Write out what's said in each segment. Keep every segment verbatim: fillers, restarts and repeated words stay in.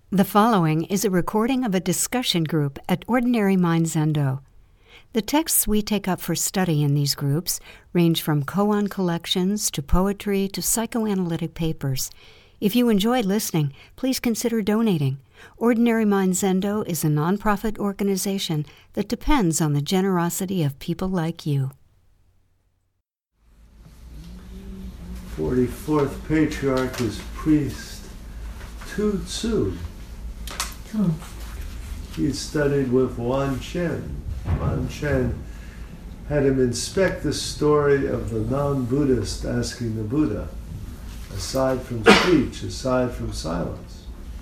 The following is a recording of a discussion group at Ordinary Mind Zendo. The texts we take up for study in these groups range from koan collections to poetry to psychoanalytic papers. If you enjoy listening, please consider donating. Ordinary Mind Zendo is a nonprofit organization that depends on the generosity of people like you. forty-fourth patriarch is priest Tu Tzu. Hmm. He studied with Wan Chen. Wan Chen had him inspect the story of the non-Buddhist asking the Buddha, aside from speech, aside from silence.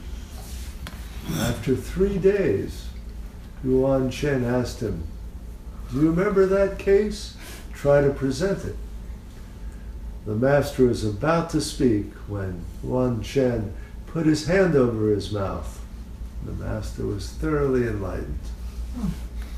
After three days, Yuan Chen asked him, "Do you remember that case? Try to present it." The master was about to speak when Yuan Chen put his hand over his mouth. The master was thoroughly enlightened. Hmm.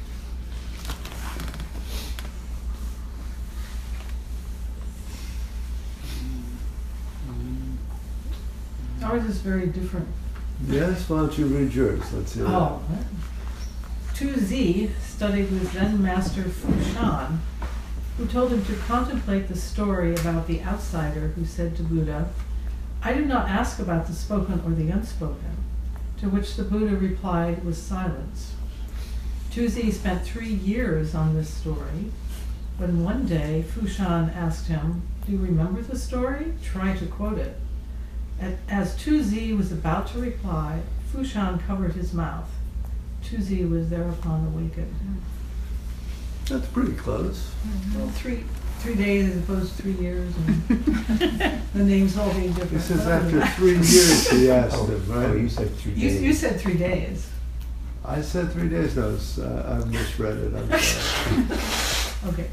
Ours is very different. Yes, why don't you read yours? Let's hear Oh. Tu Zi studied with Zen master Fu Shan, who told him to contemplate the story about the outsider who said to Buddha, "I do not ask about the spoken or the unspoken," to which the Buddha replied with silence. Tu Zi spent three years on this story. When one day Fu Shan asked him, "Do you remember the story? Try to quote it." As Tu Zi was about to reply, Fu Shan covered his mouth. Tu Zi was thereupon awakened. That's pretty close. Well, three three days as opposed to three years, and the names all being different. He says after three years he asked oh, him, right? Oh, you said three You, days. you said three days. I said three days. No, it's, uh, I misread it. I'm sorry. Okay.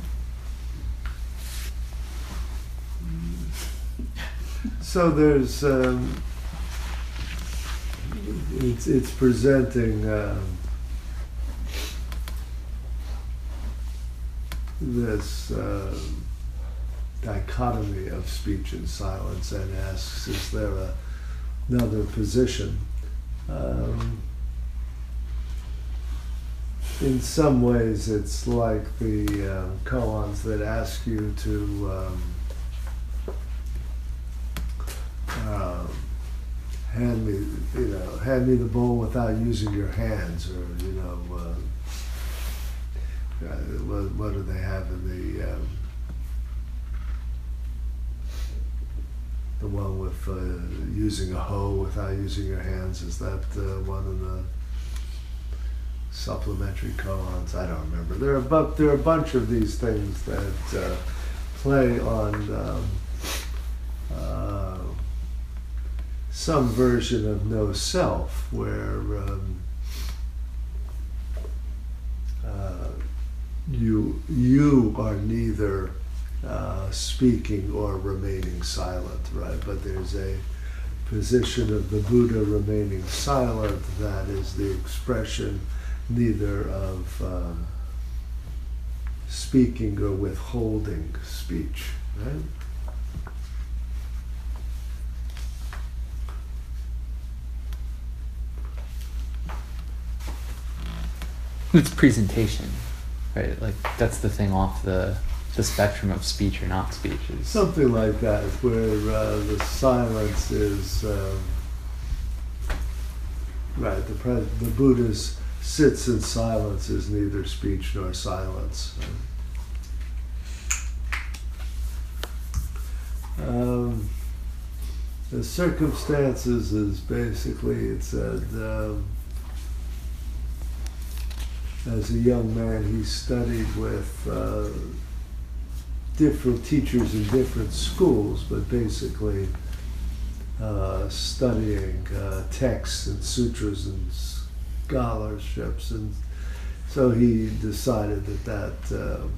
So there's, um, it's, it's presenting um, this uh, dichotomy of speech and silence, and asks, is there a, another position? Um, in some ways it's like the uh, koans that ask you to um, Uh, hand me, you know, hand me the bowl without using your hands, or you know, uh, uh, what, what do they have in the um, the one with uh, using a hoe without using your hands? Is that uh, one of the supplementary koans? I don't remember. There are but there are a bunch of these things that uh, play on. Um, uh, some version of no self, where um, uh, you you are neither uh, speaking or remaining silent, right? But there's a position of the Buddha remaining silent that is the expression neither of um, speaking or withholding speech, right? It's presentation, right? Like that's the thing off the the spectrum of speech or not speech. Is something like that, where uh, the silence is um, right. The pre- the Buddha sits in silence is neither speech nor silence. Um, the circumstances is basically it said. Um, As a young man, he studied with uh, different teachers in different schools, but basically uh, studying uh, texts and sutras and scholarships. And so he decided that that, um,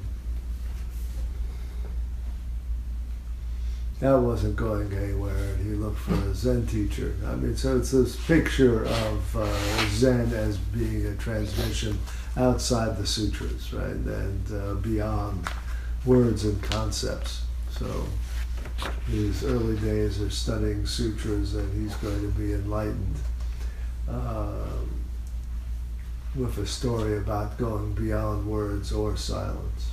that wasn't going anywhere, and he looked for a Zen teacher. I mean, so it's this picture of uh, Zen as being a transmission outside the sutras, right, and uh, beyond words and concepts. So his early days are studying sutras, and he's going to be enlightened uh, with a story about going beyond words or silence.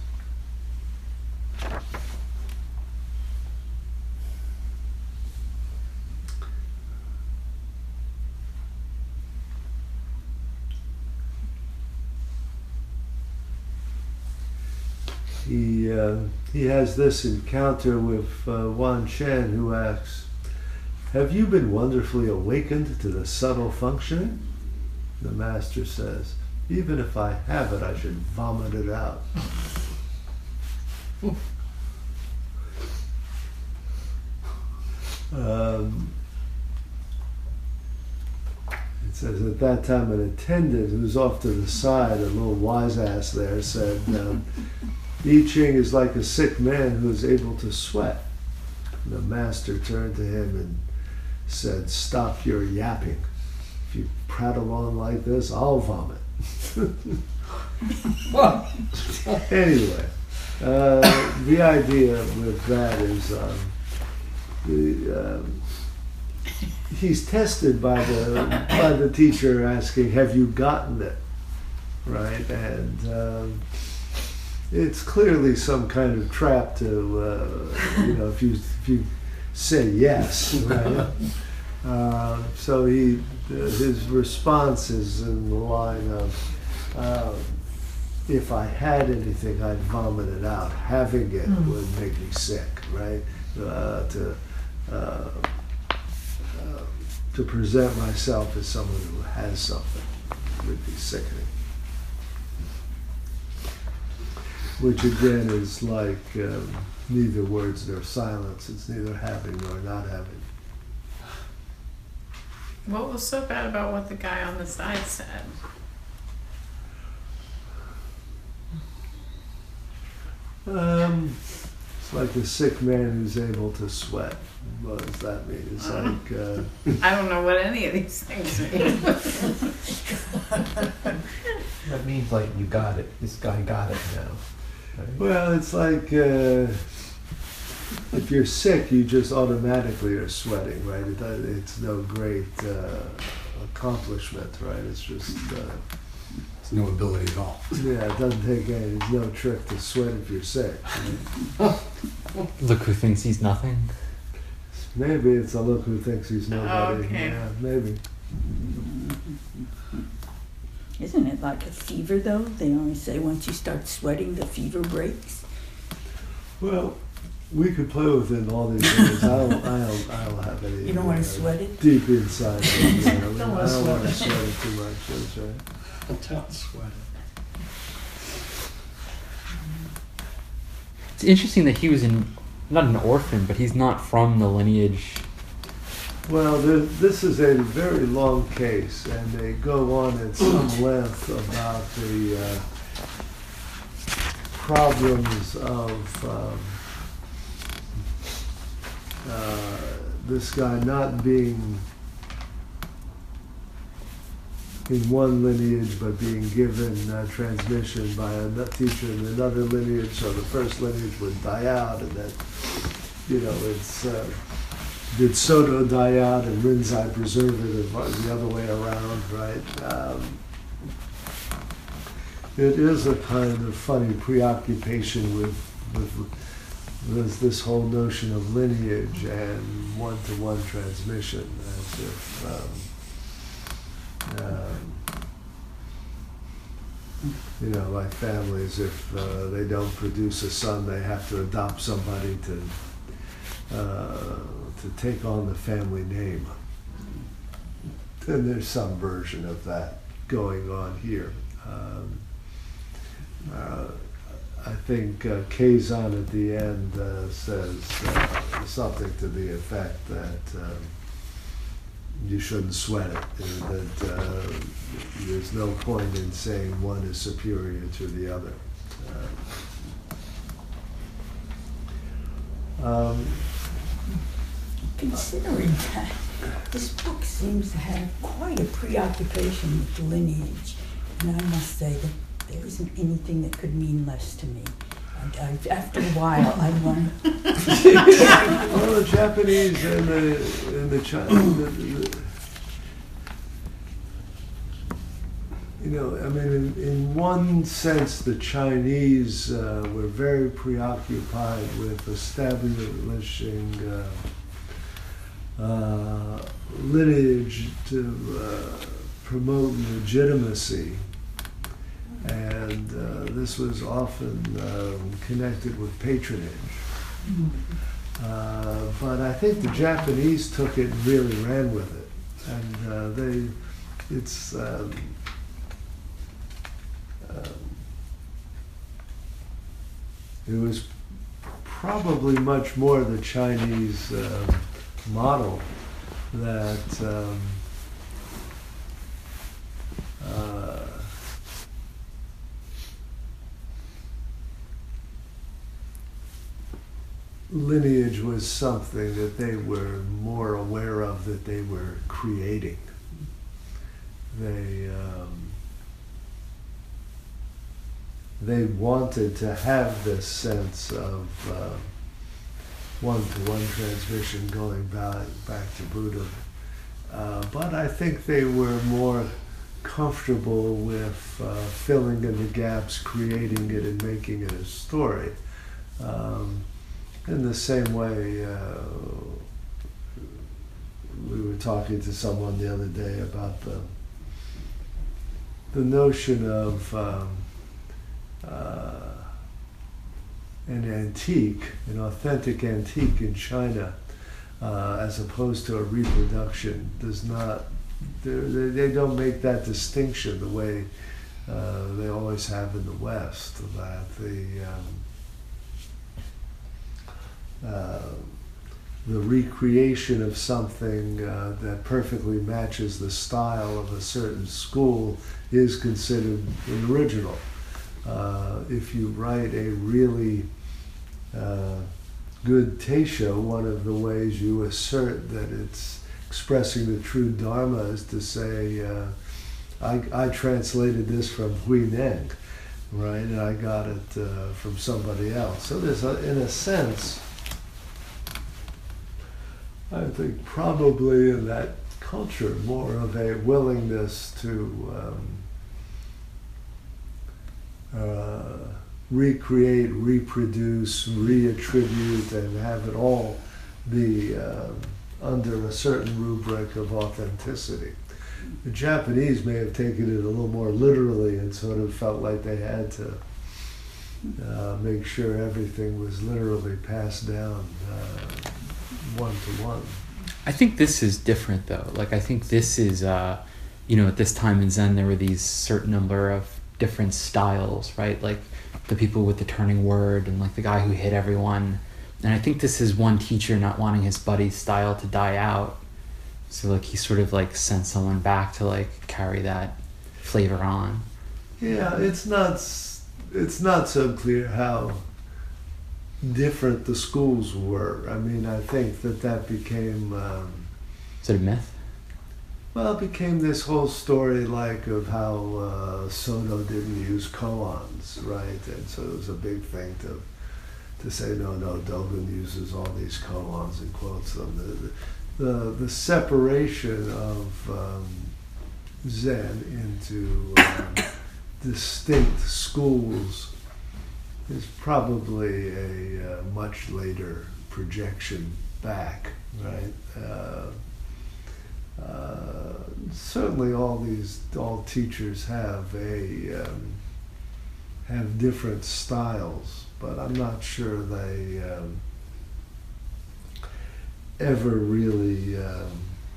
He, uh, he has this encounter with uh, Wan Shen, who asks, "Have you been wonderfully awakened to the subtle functioning?" The master says, "Even if I have it, I should vomit it out." um, it says, at that time an attendant who's off to the side, a little wise ass there, said, um, "I Ching is like a sick man who is able to sweat." And the master turned to him and said, "Stop your yapping. If you prattle on like this, I'll vomit." Anyway, uh, the idea with that is um, the, um, he's tested by the by the teacher asking, "Have you gotten it?" Right, and um, it's clearly some kind of trap to uh, you know if you if you say yes, right. Uh, so he, uh, his response is in the line of, uh, "If I had anything, I'd vomit it out. Having it mm. would make me sick." Right? Uh, to uh, uh, to present myself as someone who has something would be sickening. Which again is like um, neither words nor silence. It's neither having nor not having. What was so bad about what the guy on the side said? Um, it's like a sick man who's able to sweat. What does that mean? It's uh, like... Uh, I don't know what any of these things mean. That means like you got it. This guy got it now. Right? Well, it's like... Uh, if you're sick, you just automatically are sweating, right? It, it's no great uh, accomplishment, right? It's just... Uh, it's no ability at all. Yeah, it doesn't take any... There's no trick to sweat if you're sick. Right? Look who thinks he's nothing. Maybe it's a look who thinks he's nobody. Okay. Yeah, maybe. Isn't it like a fever, though? They always say once you start sweating, the fever breaks. Well... We could play with it in all these ways. I don't, I don't, I don't have any. You don't want to uh, sweat it? Deep inside. You know, Don't I wanna don't sweat want to it. sweat it too much. That's right. Don't sweat it. It's interesting that he was in, not an orphan, but he's not from the lineage. Well, the, this is a very long case, and they go on at some length about the uh, problems of um, uh, this guy not being in one lineage, but being given uh, transmission by a teacher in another lineage, so the first lineage would die out, and then, you know, it's uh, did Soto die out and Rinzai preserve it, or the other way around, right? Um, it is a kind of funny preoccupation with, with, with this whole notion of lineage and one-to-one transmission, as if um, um, you know, like families, if uh, they don't produce a son, they have to adopt somebody to uh, to take on the family name. And there's some version of that going on here. Um, uh, I think uh, Kazan at the end uh, says uh, something to the effect that um, you shouldn't sweat it, and that uh, there's no point in saying one is superior to the other. Uh, um, Considering that, this book seems to have quite a preoccupation with the lineage, and I must say that there isn't anything that could mean less to me. And I, after a while, I learned. well, the Japanese and the and the Chinese, the, the, know, I mean, in, in one sense, the Chinese uh, were very preoccupied with establishing uh, uh, lineage to uh, promote legitimacy. And uh, this was often um, connected with patronage. Uh, but I think the Japanese took it and really ran with it. And uh, they, it's, um, um, it was probably much more the Chinese um, model that um, uh, lineage was something that they were more aware of, that they were creating. They um, they wanted to have this sense of uh, one-to-one transmission going back, back to Buddha. Uh, but I think they were more comfortable with uh, filling in the gaps, creating it, and making it a story. Um, in the same way, uh, we were talking to someone the other day about the the notion of um, uh, an antique, an authentic antique in China, uh, as opposed to a reproduction, does not, they, they don't make that distinction the way uh, they always have in the West, that the um, uh, the recreation of something uh, that perfectly matches the style of a certain school is considered an original. Uh, if you write a really uh, good teisho, one of the ways you assert that it's expressing the true Dharma is to say, uh, I, I translated this from Huineng, right, and I got it uh, from somebody else. So there's, a, in a sense, I think probably in that culture more of a willingness to um, uh, recreate, reproduce, reattribute, and have it all be uh, under a certain rubric of authenticity. The Japanese may have taken it a little more literally and sort of felt like they had to uh, make sure everything was literally passed down uh, one to one. I think this is different though. Like I think this is, uh, you know, at this time in Zen there were these certain number of different styles, right? Like the people with the turning word and like the guy who hit everyone. And I think this is one teacher not wanting his buddy's style to die out. So like he sort of like sent someone back to like carry that flavor on. Yeah, it's not, it's not so clear how different the schools were. I mean, I think that that became... Um, Is it a myth? Well, it became this whole story like of how uh, Soto didn't use koans, right? And so it was a big thing to to say, no, no, Dogen uses all these koans and quotes them. The, the, the separation of um, Zen into um, distinct schools is probably a uh, much later projection back, right? Uh, uh, certainly, all these all teachers have a um, have different styles, but I'm not sure they um, ever really um,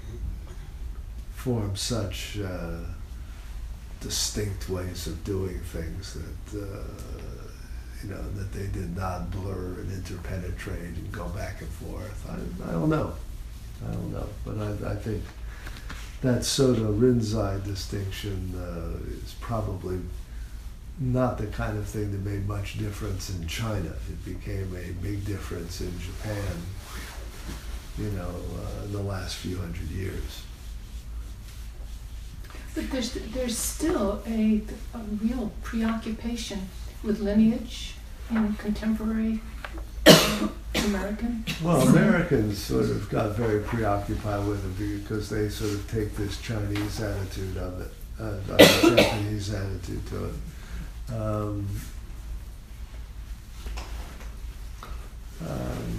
form such uh, distinct ways of doing things that. Uh, You know, that they did not blur and interpenetrate and go back and forth. I, I don't know. I don't know. But I, I think that Soto Rinzai distinction uh, is probably not the kind of thing that made much difference in China. It became a big difference in Japan, you know, uh, in the last few hundred years. But there's there's still a, a real preoccupation with lineage in contemporary American? Well, Americans sort of got very preoccupied with it because they sort of take this Chinese attitude of it. a, a Japanese attitude to it. Um, um,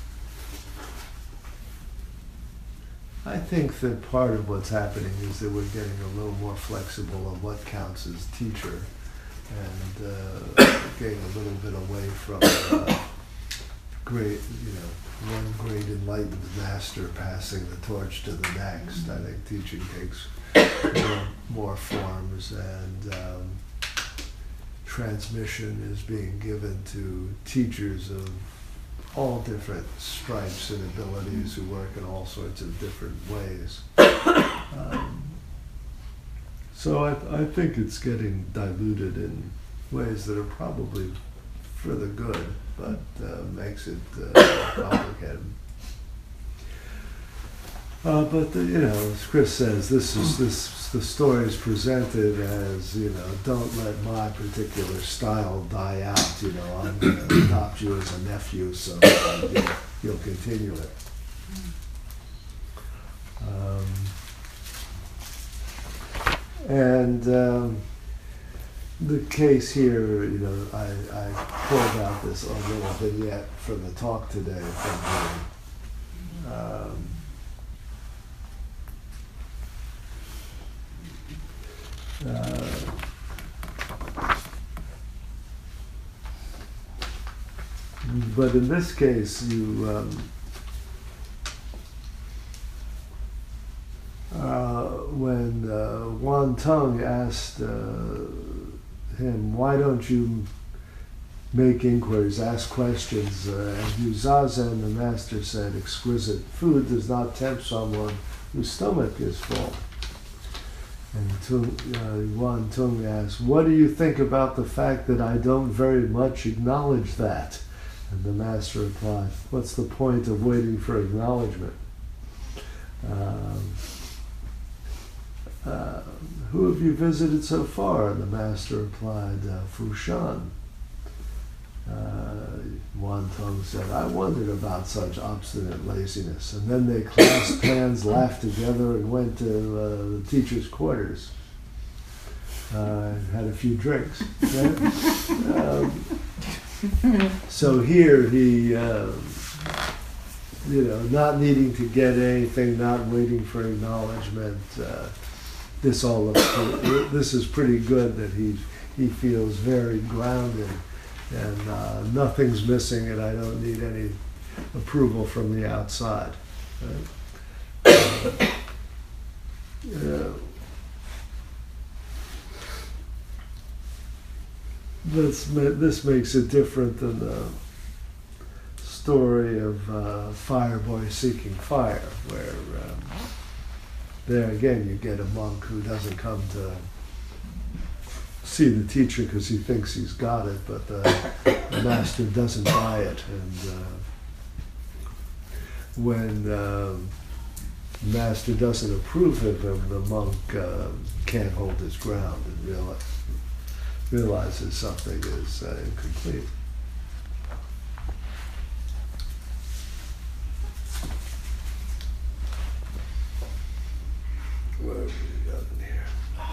I think that part of what's happening is that we're getting a little more flexible on what counts as teacher, and uh, getting a little bit away from uh, great, you know, one great enlightened master passing the torch to the next. I think teaching takes more, more forms, and um, transmission is being given to teachers of all different stripes and abilities who work in all sorts of different ways. Um, so I, I think it's getting diluted in ways that are probably for the good, but uh, makes it uh, complicated. Uh, but the, you know, as Chris says, this is this the story is presented as, you know, don't let my particular style die out. You know, I'm going to adopt you as a nephew, so uh, you'll, you'll continue it. Um, and um, the case here, you know, I, I pulled out this a little vignette from the talk today from the, um, Uh, but in this case, you um, uh, when uh, Wan Tung asked uh, him, "Why don't you make inquiries, ask questions?" Uh, and Yu Zazen, the master, said, "Exquisite food does not tempt someone whose stomach is full." And Tung, uh, Wan Tung asked, "What do you think about the fact that I don't very much acknowledge that?" And the master replied, "What's the point of waiting for acknowledgement? Um, uh, who have you visited so far?" And the master replied, uh, "Fushan." Uh, Wan Tung said, "I wondered about such obstinate laziness." And then they clasped hands, laughed together, and went to uh, the teacher's quarters. Uh, and had a few drinks. Right? um, so here he, uh, you know, not needing to get anything, not waiting for acknowledgement. Uh, this all looks pretty, this is pretty good that he he feels very grounded. And uh, nothing's missing, and I don't need any approval from the outside. Right? Uh, yeah. This, this makes it different than the story of uh, Fireboy Seeking Fire, where um, there again you get a monk who doesn't come to see the teacher because he thinks he's got it, but the, the master doesn't buy it. And uh, when uh, the master doesn't approve of him, the monk uh, can't hold his ground and realize, realizes something is uh, incomplete. What have we got in here?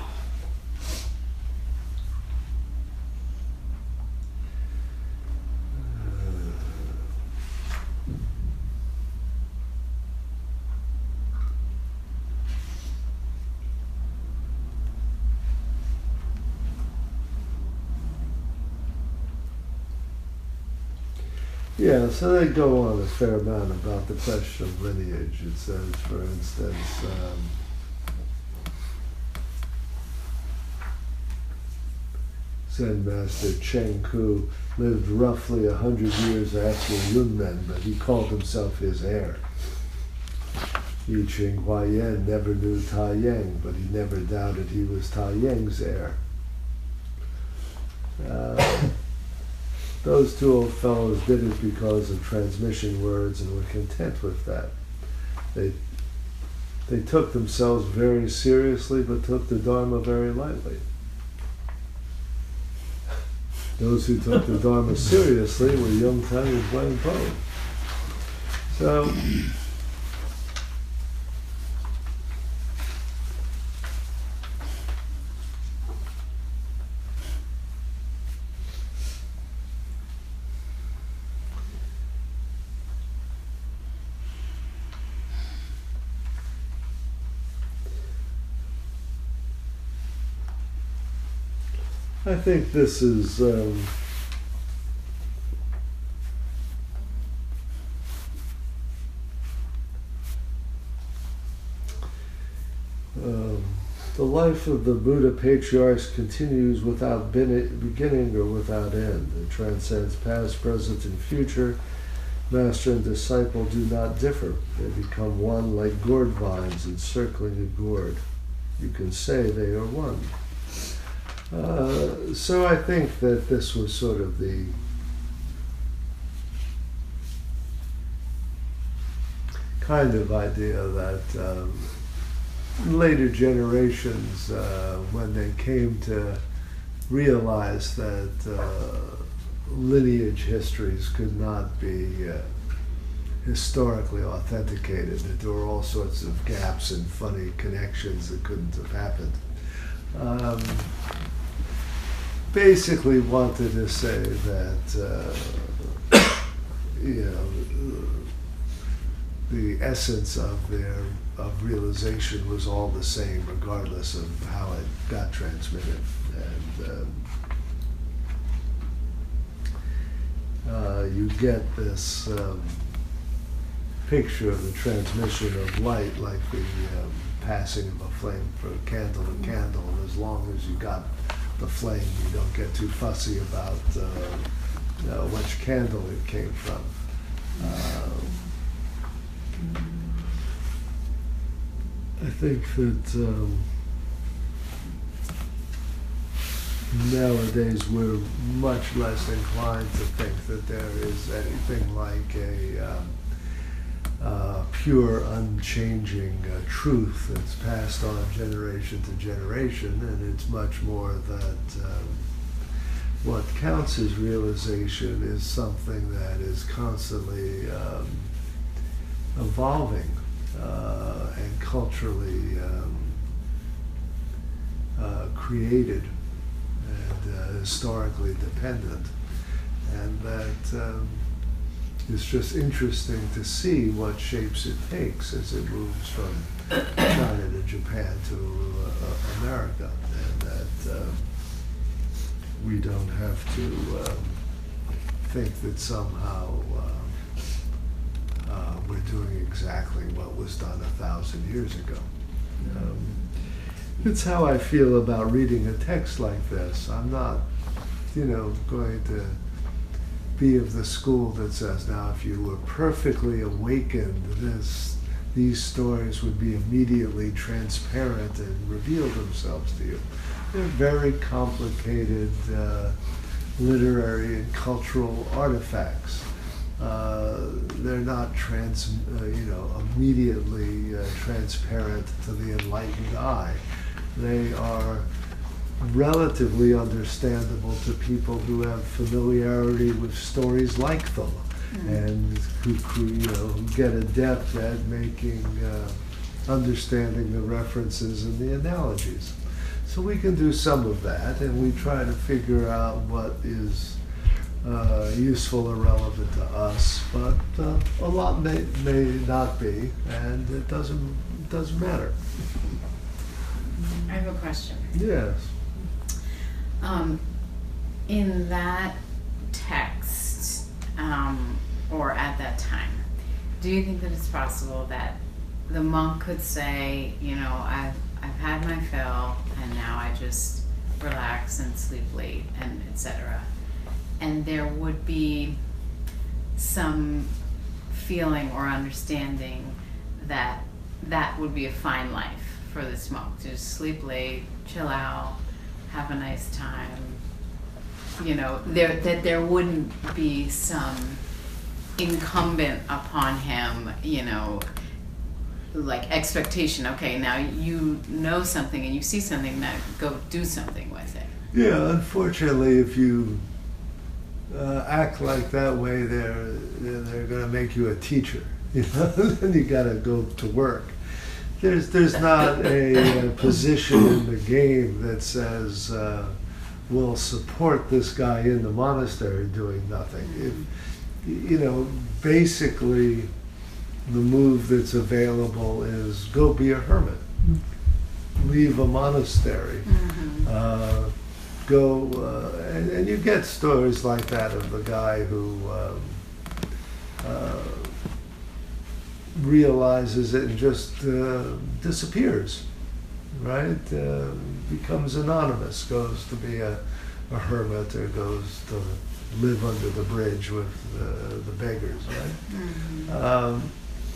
Yeah, so they go on a fair amount about the question of lineage. It says, for instance, um, Zen Master Cheng Ku lived roughly a hundred years after Yunmen, but he called himself his heir. Yi Ching Huayan never knew Ta Yang, but he never doubted he was Ta Yang's heir. Uh, Those two old fellows did it because of transmission words and were content with that. They they took themselves very seriously, but took the Dharma very lightly. Those who took the Dharma seriously were Yung Tang and Wang Po. So, I think this is um, um, the life of the Buddha patriarchs continues without bin- beginning or without end. It transcends past, present, and future. Master and disciple do not differ. They become one like gourd vines encircling a gourd. You can say they are one. Uh, so I think that this was sort of the kind of idea that um, later generations, uh, when they came to realize that uh, lineage histories could not be uh, historically authenticated, that there were all sorts of gaps and funny connections that couldn't have happened. Um, basically wanted to say that, uh, you know, the essence of their of realization was all the same, regardless of how it got transmitted. And um, uh, you get this um, picture of the transmission of light, like the um, passing of a flame from candle to candle. And as long as you got the flame, you don't get too fussy about uh, uh, which candle it came from. Uh, I think that um, nowadays we're much less inclined to think that there is anything like a um, uh, pure, unchanging uh, truth that's passed on generation to generation, and it's much more that um, what counts as realization is something that is constantly um, evolving uh, and culturally um, uh, created and uh, historically dependent, and that um, it's just interesting to see what shapes it takes as it moves from China to Japan to uh, America, and that uh, we don't have to um, think that somehow uh, uh, we're doing exactly what was done a thousand years ago. Um, it's how I feel about reading a text like this. I'm not, you know, going to be of the school that says, now if you were perfectly awakened, this, these stories would be immediately transparent and reveal themselves to you. They're very complicated uh, literary and cultural artifacts. Uh, they're not trans, uh, you know, immediately uh, transparent to the enlightened eye. They are relatively understandable to people who have familiarity with stories like them, mm-hmm. and who, who, you know, who get adept at making, uh, understanding the references and the analogies. So we can do some of that, and we try to figure out what is uh, useful or relevant to us, but uh, a lot may, may not be, and it doesn't, it doesn't matter. I have a question. Yes. Um, in that text, um, or at that time, do you think that it's possible that the monk could say, you know, I've, I've had my fill, and now I just relax and sleep late, and et cetera, and there would be some feeling or understanding that that would be a fine life for this monk, to just sleep late, chill out, have a nice time, you know, there, that there wouldn't be some incumbent upon him, you know, like expectation, okay, now you know something and you see something, now go do something with it. Yeah, unfortunately, if you uh, act like that way, they're, they're going to make you a teacher, you know, then you got to go to work. There's there's not a, a position in the game that says uh, we'll support this guy in the monastery doing nothing. If, you know, basically the move that's available is go be a hermit, leave a monastery, Mm-hmm. uh, go, uh, and, and you get stories like that of the guy who um, uh, realizes it and just uh, disappears, right? Uh, becomes anonymous, goes to be a, a hermit, or goes to live under the bridge with uh, the beggars, right? Mm-hmm. Um,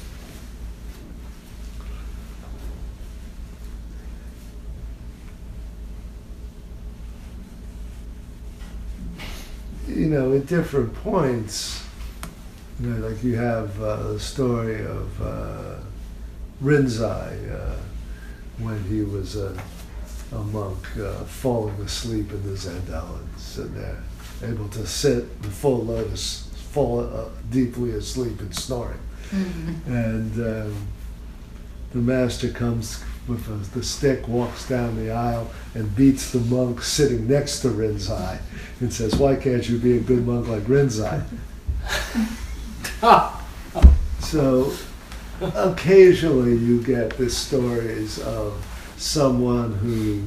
you know, at different points, you know, like you have uh, the story of uh, Rinzai uh, when he was a, a monk uh, falling asleep in the Zendo and sitting there, able to sit in full lotus, fall uh, deeply asleep and snoring. Mm-hmm. And um, the master comes with a, the stick, walks down the aisle, and beats the monk sitting next to Rinzai and says, "Why can't you be a good monk like Rinzai?" So occasionally you get the stories of someone who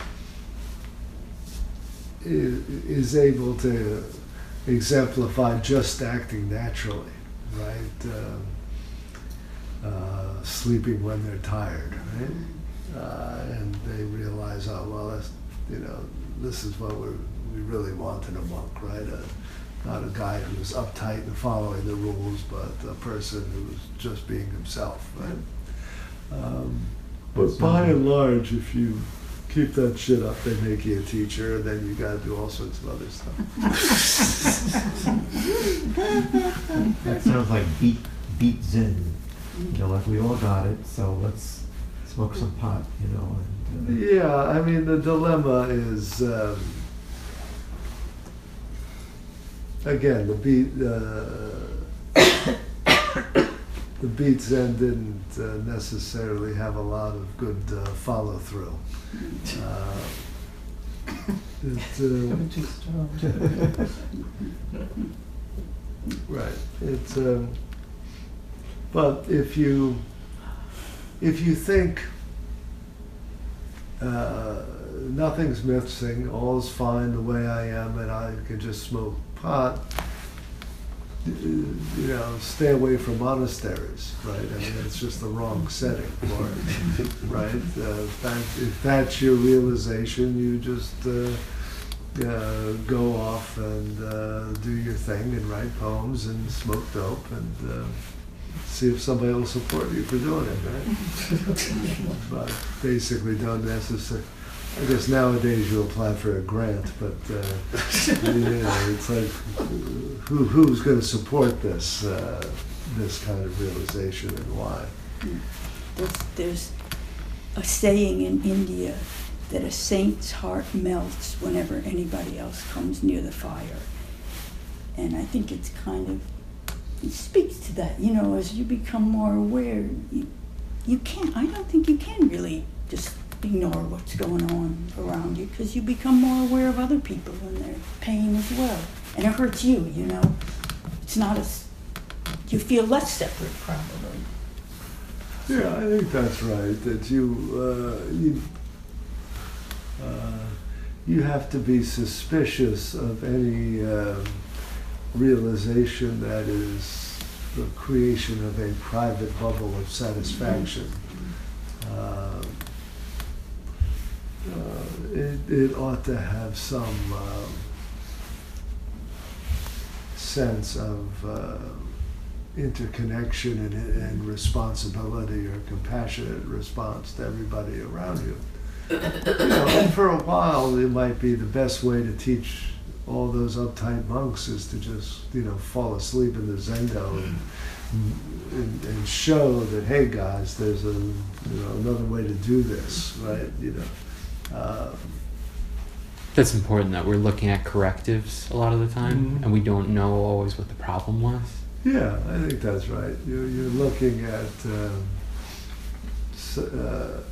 is, is able to exemplify just acting naturally, right? Um, uh, sleeping when they're tired, right? Uh, and they realize, oh, well, that's, you know, this is what we're, we really want in a monk, right? A, not a guy who's uptight and following the rules, but a person who's just being himself, right? Um, but by and large, if you keep that shit up, they make you a teacher, and then you got to do all sorts of other stuff. That sounds like beat beat Zen. You know, like we all got it, so let's smoke some pot, you know. And, uh, yeah, I mean, the dilemma is, um, again, the beat, uh, the beat Zen didn't uh, necessarily have a lot of good uh, follow through. Uh, it, uh, right. It's. Um, But if you if you think uh, nothing's missing, all's fine the way I am, and I can just smoke pot, you know, stay away from monasteries, right? I mean, it's just the wrong setting for it, right? Uh, if, that, if that's your realization, you just uh, uh, go off and uh, do your thing and write poems and smoke dope and uh, see if somebody will support you for doing it, right? But basically don't necessarily. I guess nowadays you apply for a grant, but uh, you know, it's like who who's going to support this uh, this kind of realization and why? There's, there's a saying in India that a saint's heart melts whenever anybody else comes near the fire, and I think it's kind of. It speaks to that, you know, as you become more aware, you, you can't, I don't think you can really just ignore what's going on around you, because you become more aware of other people and their pain as well. And it hurts you, you know. It's not as, you feel less separate probably. Yeah, I think that's right, that you, uh, you, uh, you have to be suspicious of any um, realization that is the creation of a private bubble of satisfaction. Uh, uh, it, it ought to have some uh, sense of uh, interconnection and, and responsibility or compassionate response to everybody around you. You know, and for a while it might be the best way to teach all those uptight monks is to just, you know, fall asleep in the Zendo and, and, and show that, hey guys, there's a, you know, another way to do this, right? You know. Uh, That's important that we're looking at correctives a lot of the time, mm-hmm. and we don't know always what the problem was. Yeah, I think that's right. You're, you're looking at um, so, uh,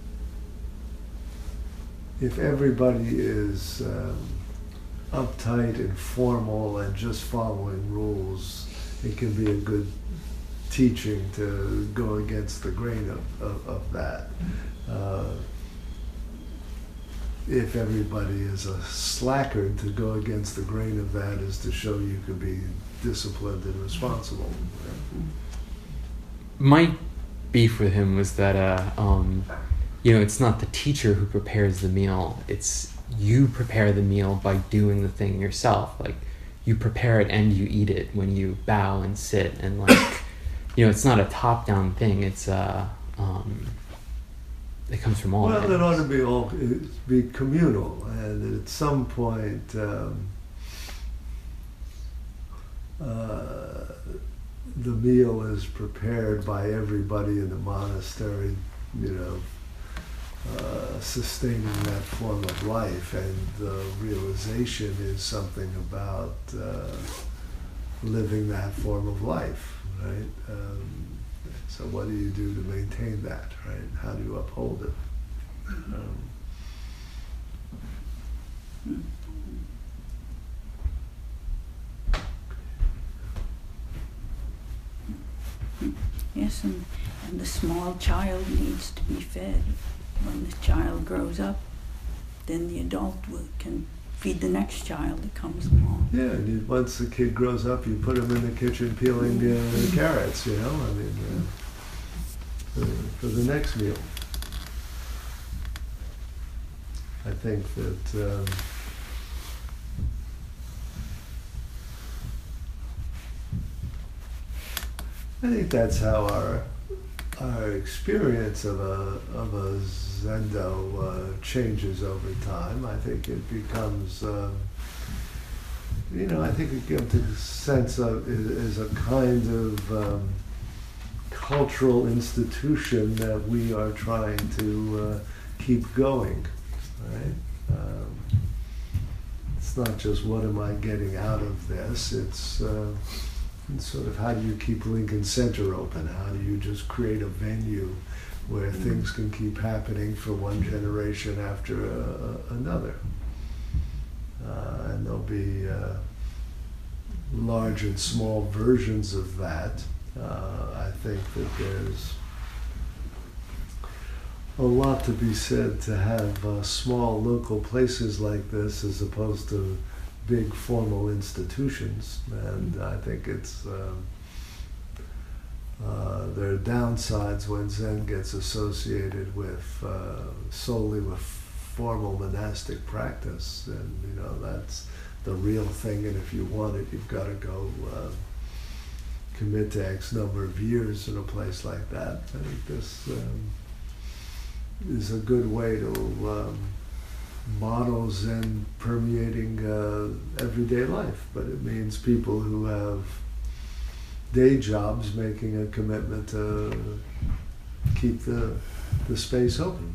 if everybody is um, uptight and formal and just following rules, it can be a good teaching to go against the grain of, of, of that. Uh, if everybody is a slacker, to go against the grain of that is to show you can be disciplined and responsible. Right? My beef with him was that, uh, um, you know, it's not the teacher who prepares the meal. It's you prepare the meal by doing the thing yourself. Like, you prepare it and you eat it when you bow and sit. And, like, you know, it's not a top-down thing. It's, uh, um, it comes from all Well, ends. it ought to be all be communal, and at some point, um, uh, the meal is prepared by everybody in the monastery, you know, uh, sustaining that form of life, and the realization is something about uh, living that form of life, right? Um, so what do you do to maintain that, right? How do you uphold it? Um, Yes, and, and the small child needs to be fed. When the child grows up, then the adult will, can feed the next child that comes along. Yeah, and you, once the kid grows up, you put him in the kitchen peeling uh, carrots, you know, I mean, uh, for, for the next meal. I think that um, I think that's how our our experience of a of a Zendo uh, changes over time. I think it becomes, um, you know, I think it gives a sense of it is a kind of um, cultural institution that we are trying to uh, keep going, right? Um, it's not just what am I getting out of this, it's uh, And sort of how do you keep Lincoln Center open? How do you just create a venue where things can keep happening for one generation after uh, another? Uh, and there'll be uh, large and small versions of that. Uh, I think that there's a lot to be said to have uh, small local places like this as opposed to big formal institutions, and I think it's um, uh, there are downsides when Zen gets associated with uh, solely with formal monastic practice, and you know that's the real thing. And if you want it, you've got to go uh, commit to X number of years in a place like that. I think this um, is a good way to Um, model Zen permeating uh, everyday life, but it means people who have day jobs making a commitment to keep the, the space open.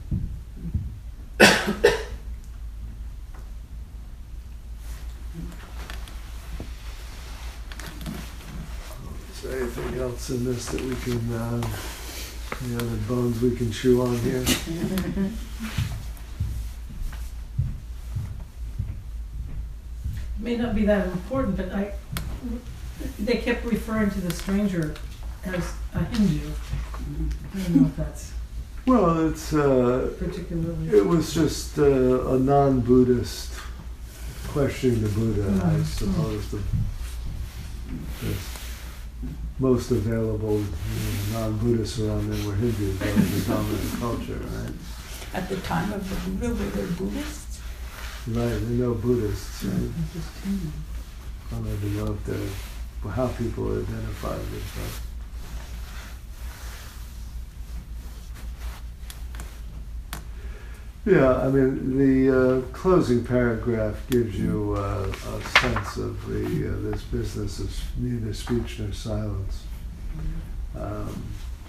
Is there anything else in this that we can, uh, any other bones we can chew on here? May not be that important, but I, they kept referring to the stranger as a Hindu. I don't know if that's Well, it's uh, particularly. it was just uh, a non-Buddhist questioning the Buddha. Mm. I suppose the, the most available you know, non-Buddhists around then were Hindus, that was the dominant culture, right? At the time of the Buddha, were there Buddhists? Right, there are no Buddhists. Right? I don't even know if they're, well, how people identify with that. Yeah, I mean, the uh, closing paragraph gives you uh, a sense of the uh, this business of neither speech nor silence. Um,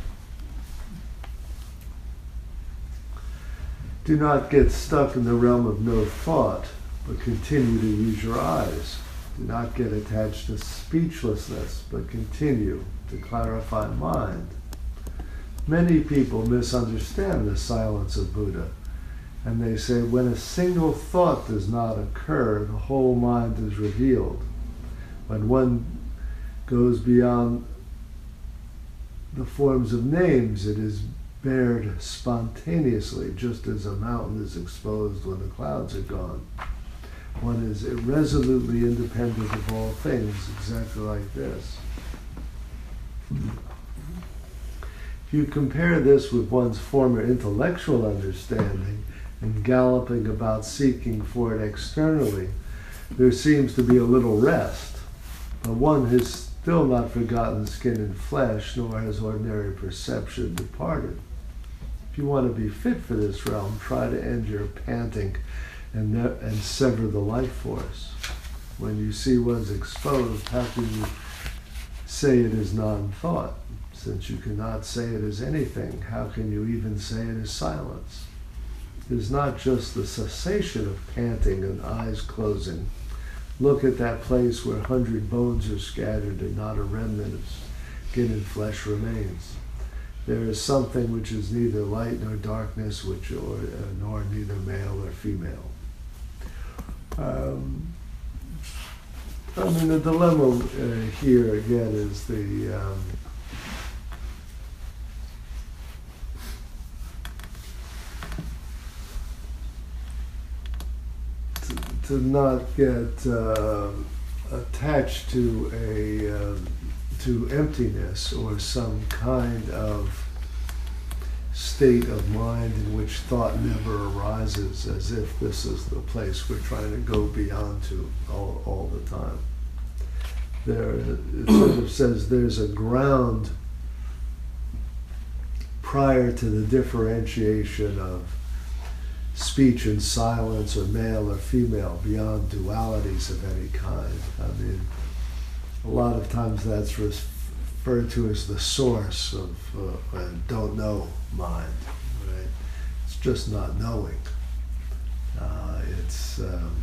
do not get stuck in the realm of no thought, but continue to use your eyes. Do not get attached to speechlessness, but continue to clarify mind. Many people misunderstand the silence of Buddha, and they say when a single thought does not occur, the whole mind is revealed. When one goes beyond the forms of names, it is bared spontaneously, just as a mountain is exposed when the clouds are gone. One is irresolutely independent of all things, exactly like this. If you compare this with one's former intellectual understanding and galloping about seeking for it externally, there seems to be a little rest, but one has still not forgotten skin and flesh, nor has ordinary perception departed. If you want to be fit for this realm, try to end your panting and, ne- and sever the life force. When you see one's exposed, how can you say it is non-thought? Since you cannot say it is anything, how can you even say it is silence? It is not just the cessation of panting and eyes closing. Look at that place where a hundred bones are scattered and not a remnant of skin and flesh remains. There is something which is neither light nor darkness, which or uh, nor neither male or female. Um, I mean, the dilemma uh, here again is the um, to, to not get uh, attached to a uh, to emptiness or some kind of state of mind in which thought never arises, as if this is the place we're trying to go beyond to all, all the time. There, it sort of says there's a ground prior to the differentiation of speech and silence or male or female beyond dualities of any kind. I mean, a lot of times that's referred to as the source of uh, a don't know mind, right? It's just not knowing. Uh, it's um,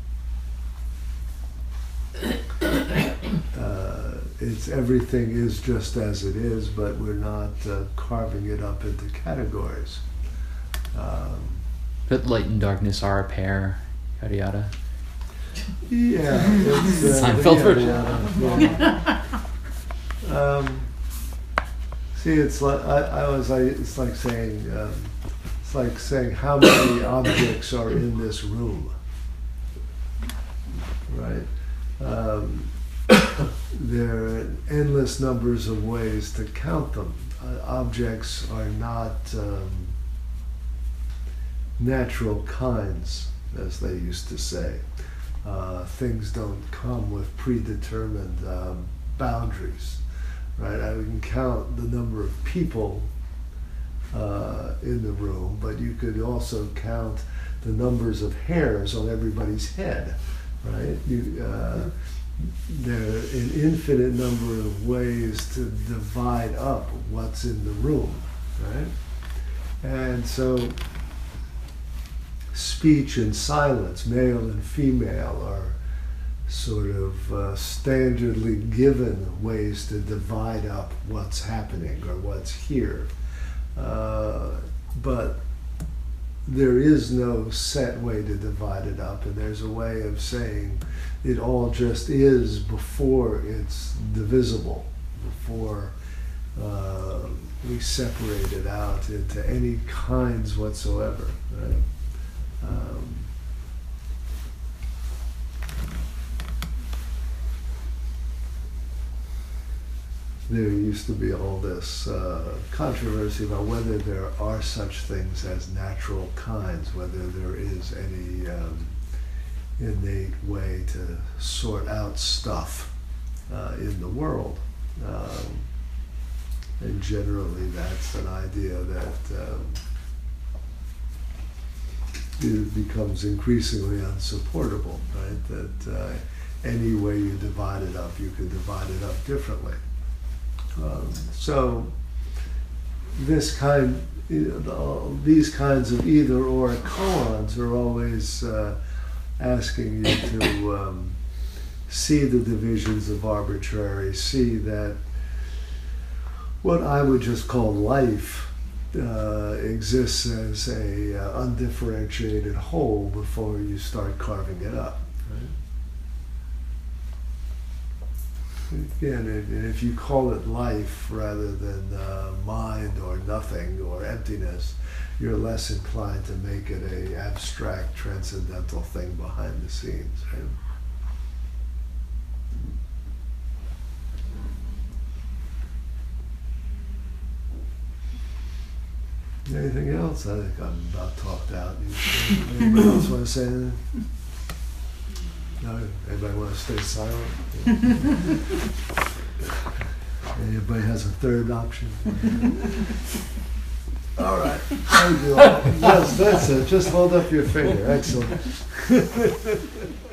uh, it's everything is just as it is, but we're not uh, carving it up into categories. Um, But light and darkness are a pair, yada yada. Yeah, it's uh, Seinfeld yeah, version. yeah, yeah. Um, see, it's like I, I was like it's like saying um, it's like saying how many objects are in this room, right? Um, there are endless numbers of ways to count them. Uh, objects are not um, natural kinds, as they used to say. Uh, things don't come with predetermined um, boundaries, right? I can count the number of people uh, in the room, but you could also count the numbers of hairs on everybody's head, right? You, uh, there are an infinite number of ways to divide up what's in the room, right? And so speech and silence, male and female, are sort of uh, standardly given ways to divide up what's happening or what's here. Uh, but there is no set way to divide it up, and there's a way of saying it all just is before it's divisible, before uh, we separate it out into any kinds whatsoever, right? Um, there used to be all this uh, controversy about whether there are such things as natural kinds, whether there is any um, innate way to sort out stuff uh, in the world. Um, and generally that's an idea that um, it becomes increasingly unsupportable, right? That uh, any way you divide it up, you can divide it up differently. Um, so this kind, you know, these kinds of either or koans are always uh, asking you to um, see the divisions of arbitrary, see that what I would just call life Uh, exists as a uh, undifferentiated whole before you start carving it up. Right? Again, if, if you call it life rather than uh, mind or nothing or emptiness, you're less inclined to make it a abstract, transcendental thing behind the scenes, right? Anything else? I think I'm about talked out. Anybody else want to say anything? No? Anybody want to stay silent? Anybody has a third option? All right. Thank you all. Yes, that's it. Just hold up your finger. Excellent.